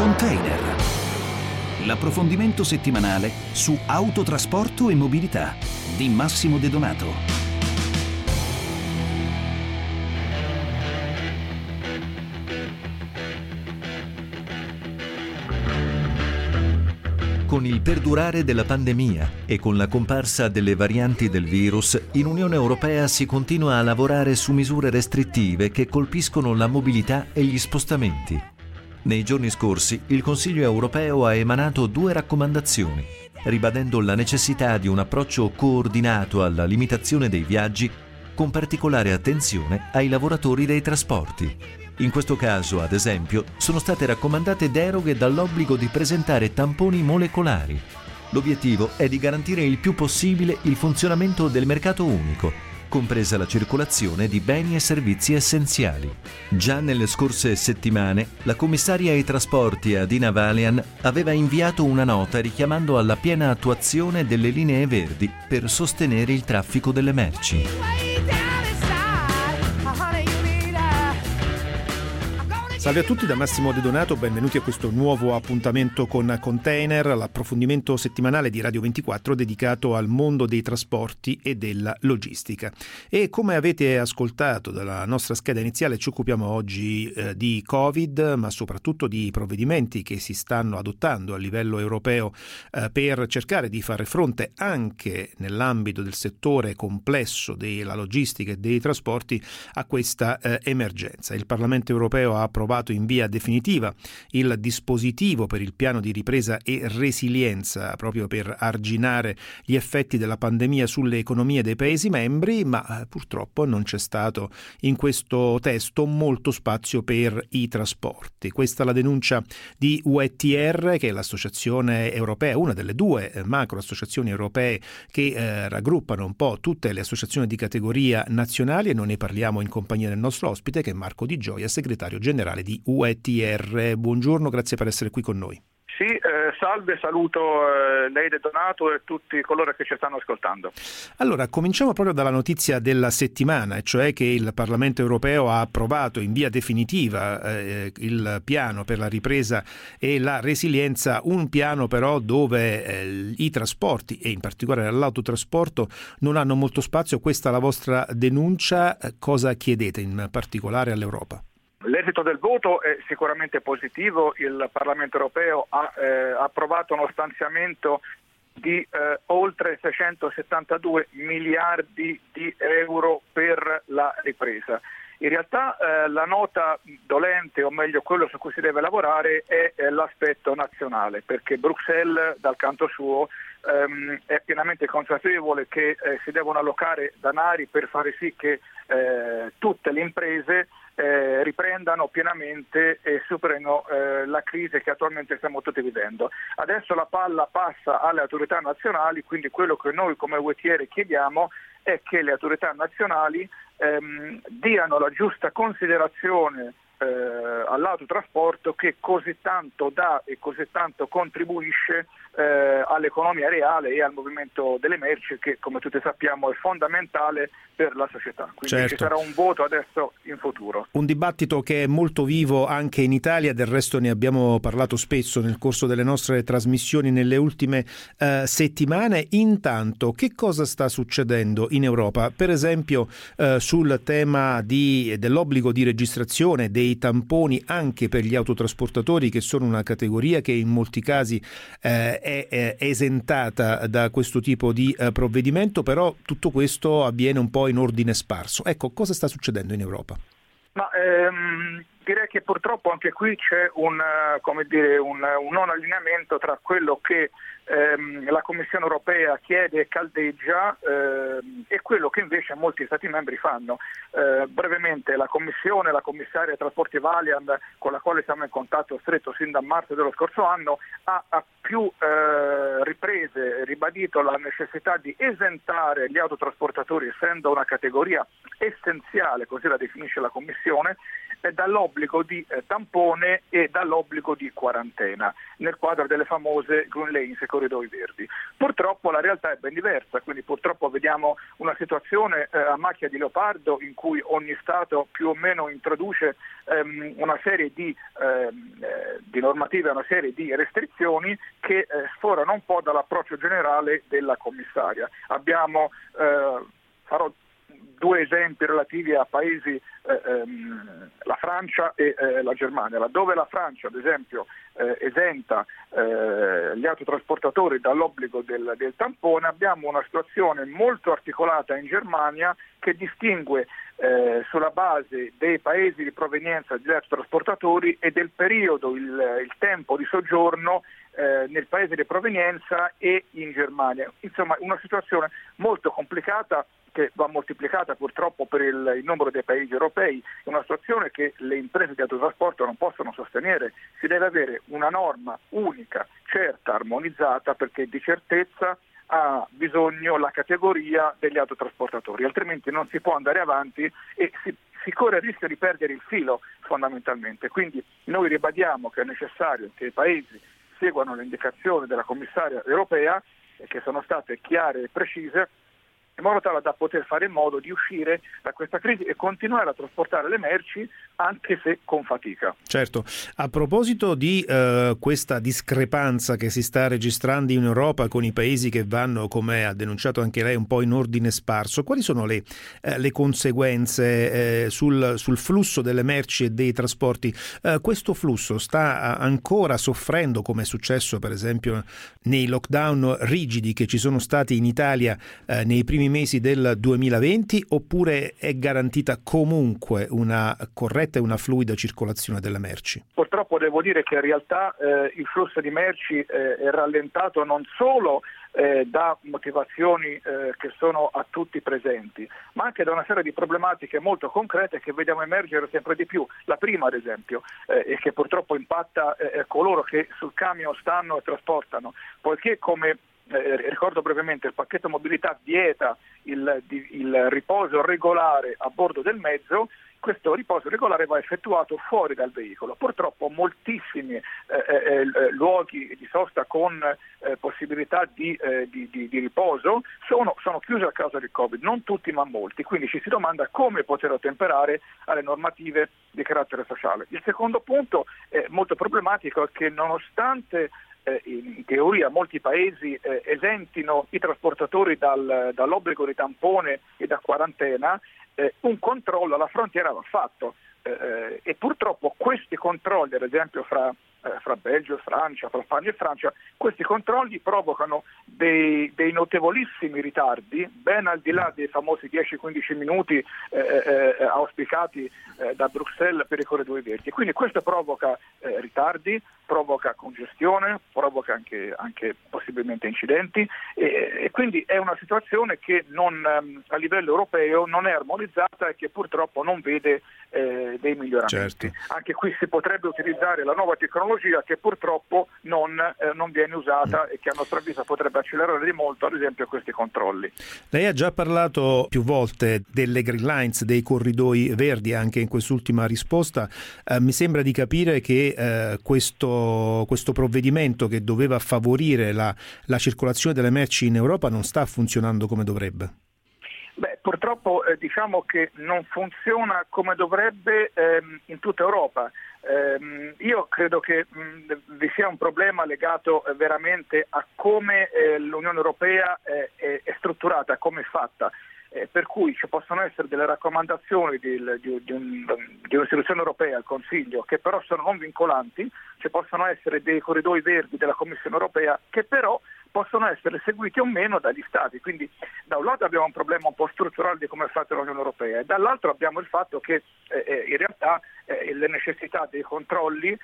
Container. L'approfondimento settimanale su autotrasporto e mobilità di Massimo De Donato. Con il perdurare della pandemia e con la comparsa delle varianti del virus, in Unione Europea si continua a lavorare su misure restrittive che colpiscono la mobilità e gli spostamenti. Nei giorni scorsi, il Consiglio europeo ha emanato 2 raccomandazioni, ribadendo la necessità di un approccio coordinato alla limitazione dei viaggi, con particolare attenzione ai lavoratori dei trasporti. In questo caso, ad esempio, sono state raccomandate deroghe dall'obbligo di presentare tamponi molecolari. L'obiettivo è di garantire il più possibile il funzionamento del mercato unico, compresa la circolazione di beni e servizi essenziali. Già nelle scorse settimane, la commissaria ai trasporti Adina Vălean aveva inviato una nota richiamando alla piena attuazione delle linee verdi per sostenere il traffico delle merci. Salve a tutti da Massimo De Donato, benvenuti a questo nuovo appuntamento con Container, l'approfondimento settimanale di Radio 24 dedicato al mondo dei trasporti e della logistica. E come avete ascoltato dalla nostra scheda iniziale, ci occupiamo oggi di Covid, ma soprattutto di provvedimenti che si stanno adottando a livello europeo per cercare di fare fronte anche nell'ambito del settore complesso della logistica e dei trasporti a questa emergenza. Il Parlamento europeo ha approvato in via definitiva il dispositivo per il piano di ripresa e resilienza proprio per arginare gli effetti della pandemia sulle economie dei Paesi membri, ma purtroppo non c'è stato in questo testo molto spazio per i trasporti. Questa è la denuncia di UETR, che è l'associazione europea, una delle 2 macro associazioni europee che raggruppano un po' tutte le associazioni di categoria nazionali, e noi ne parliamo in compagnia del nostro ospite che è Marco Di Gioia, segretario generale di UETR. Buongiorno, grazie per essere qui con noi. Sì, salve, saluto lei De Donato e tutti coloro che ci stanno ascoltando. Allora, cominciamo proprio dalla notizia della settimana, cioè che il Parlamento europeo ha approvato in via definitiva il piano per la ripresa e la resilienza, un piano però dove i trasporti e in particolare l'autotrasporto non hanno molto spazio. Questa è la vostra denuncia. Cosa chiedete in particolare all'Europa? L'esito del voto è sicuramente positivo. Il Parlamento europeo ha approvato uno stanziamento di oltre 672 miliardi di euro per la ripresa. In realtà la nota dolente, o meglio quello su cui si deve lavorare, è l'aspetto nazionale, perché Bruxelles dal canto suo è pienamente consapevole che si devono allocare danari per fare sì che tutte le imprese riprendano pienamente e superino la crisi che attualmente stiamo tutti vivendo. Adesso la palla passa alle autorità nazionali, quindi quello che noi come UETR chiediamo è che le autorità nazionali diano la giusta considerazione all'autotrasporto, che così tanto dà e così tanto contribuisce all'economia reale e al movimento delle merci, che come tutti sappiamo è fondamentale per la società. Quindi certo. Ci sarà un voto adesso in futuro. Un dibattito che è molto vivo anche in Italia, del resto ne abbiamo parlato spesso nel corso delle nostre trasmissioni nelle ultime settimane. Intanto, che cosa sta succedendo in Europa? Per esempio sul tema dell'obbligo di registrazione dei tamponi anche per gli autotrasportatori, che sono una categoria che in molti casi è esentata da questo tipo di provvedimento, però tutto questo avviene un po' in ordine sparso. Ecco, cosa sta succedendo in Europa? Ma direi che purtroppo anche qui c'è un non allineamento tra quello che la Commissione europea chiede e caldeggia e quello che invece molti Stati membri fanno. Brevemente, la Commissione, la commissaria ai trasporti Vălean, con la quale siamo in contatto stretto sin da marzo dello scorso anno, ha a più riprese ribadito la necessità di esentare gli autotrasportatori, essendo una categoria essenziale, così la definisce la Commissione, dall'obbligo dall'obbligo di tampone e dall'obbligo di quarantena nel quadro delle famose Green Lanes e corridoi verdi. Purtroppo la realtà è ben diversa, quindi purtroppo vediamo una situazione a macchia di leopardo in cui ogni Stato più o meno introduce una serie di normative, una serie di restrizioni che sforano un po' dall'approccio generale della commissaria. Farò due esempi relativi a paesi, la Francia e la Germania, laddove la Francia ad esempio esenta gli autotrasportatori dall'obbligo del tampone. Abbiamo una situazione molto articolata in Germania che distingue sulla base dei paesi di provenienza degli autotrasportatori e del periodo, il tempo di soggiorno nel paese di provenienza e in Germania. Insomma, una situazione molto complicata che va moltiplicata purtroppo per il numero dei paesi europei, è una situazione che le imprese di autotrasporto non possono sostenere. Si deve avere una norma unica, certa, armonizzata, perché di certezza ha bisogno la categoria degli autotrasportatori, altrimenti non si può andare avanti e si corre il rischio di perdere il filo fondamentalmente. Quindi noi ribadiamo che è necessario che i paesi seguano le indicazioni della commissaria europea, che sono state chiare e precise, in modo tale da poter fare in modo di uscire da questa crisi e continuare a trasportare le merci anche se con fatica. Certo, a proposito di questa discrepanza che si sta registrando in Europa con i paesi che vanno, come ha denunciato anche lei, un po' in ordine sparso, quali sono le conseguenze sul flusso delle merci e dei trasporti? Questo flusso sta ancora soffrendo, come è successo per esempio nei lockdown rigidi che ci sono stati in Italia nei primi mesi del 2020, oppure è garantita comunque una corretta e una fluida circolazione delle merci? Purtroppo devo dire che in realtà il flusso di merci è rallentato non solo da motivazioni che sono a tutti presenti, ma anche da una serie di problematiche molto concrete che vediamo emergere sempre di più. La prima, ad esempio, e che purtroppo impatta coloro che sul camion stanno e trasportano, poiché come ricordo brevemente, il pacchetto mobilità vieta il riposo regolare a bordo del mezzo. Questo riposo regolare va effettuato fuori dal veicolo. Purtroppo moltissimi luoghi di sosta con possibilità di riposo sono chiusi a causa del Covid, non tutti ma molti, quindi ci si domanda come poter ottemperare alle normative di carattere sociale. Il secondo punto molto problematico è che nonostante in teoria molti paesi esentino i trasportatori dall'obbligo di tampone e da quarantena, un controllo alla frontiera va fatto e purtroppo questi controlli, ad esempio fra Belgio e Francia, fra Spagna e Francia, questi controlli provocano dei notevolissimi ritardi, ben al di là dei famosi 10-15 minuti auspicati da Bruxelles per i corridoi verdi. Quindi questo provoca ritardi, provoca congestione, provoca anche possibilmente incidenti e quindi è una situazione che a livello europeo non è armonizzata e che purtroppo non vede dei miglioramenti. Certo. Anche qui si potrebbe utilizzare la nuova tecnologia che purtroppo non viene usata e che a nostro avviso potrebbe accelerare di molto, ad esempio, questi controlli. Lei ha già parlato più volte delle Green Lines, dei corridoi verdi, anche in quest'ultima risposta. Mi sembra di capire che questo provvedimento che doveva favorire la circolazione delle merci in Europa non sta funzionando come dovrebbe. Purtroppo diciamo che non funziona come dovrebbe in tutta Europa. Io credo che vi sia un problema legato veramente a come l'Unione Europea è strutturata, come è fatta. Per cui ci possono essere delle raccomandazioni di un'istituzione europea, il Consiglio, che però sono non vincolanti, ci possono essere dei corridoi verdi della Commissione europea che però possono essere seguiti o meno dagli Stati. Quindi da un lato abbiamo un problema un po' strutturale di come è fatta l'Unione Europea e dall'altro abbiamo il fatto che in realtà le necessità dei controlli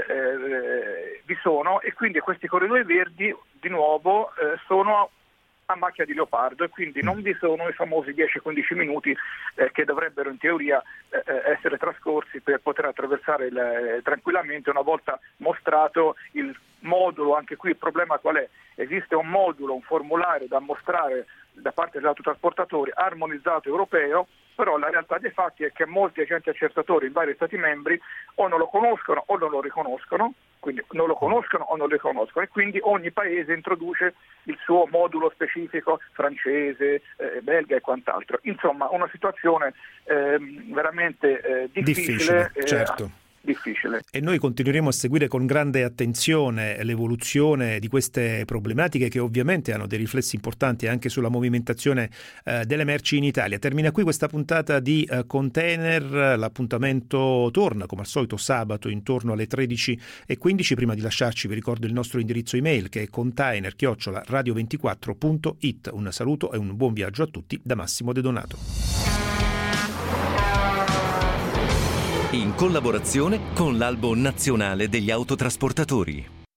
vi sono e quindi questi corridoi verdi di nuovo sono a macchia di leopardo e quindi non vi sono i famosi 10-15 minuti che dovrebbero in teoria essere trascorsi per poter attraversare tranquillamente una volta mostrato il modulo. Anche qui il problema qual è? Esiste un modulo, un formulario da mostrare da parte degli autotrasportatori armonizzato europeo, però la realtà dei fatti è che molti agenti accertatori in vari Stati membri o non lo conoscono o non lo riconoscono, quindi non lo conoscono o non lo riconoscono, e quindi ogni paese introduce il suo modulo specifico, francese, belga e quant'altro. Insomma, una situazione veramente difficile. Certo. Difficile. E noi continueremo a seguire con grande attenzione l'evoluzione di queste problematiche, che ovviamente hanno dei riflessi importanti anche sulla movimentazione delle merci in Italia. Termina qui questa puntata di Container. L'appuntamento torna come al solito sabato intorno alle 13:15. Prima di lasciarci vi ricordo il nostro indirizzo email, che è container@radio24.it. Un saluto e un buon viaggio a tutti da Massimo De Donato. In collaborazione con l'Albo Nazionale degli Autotrasportatori.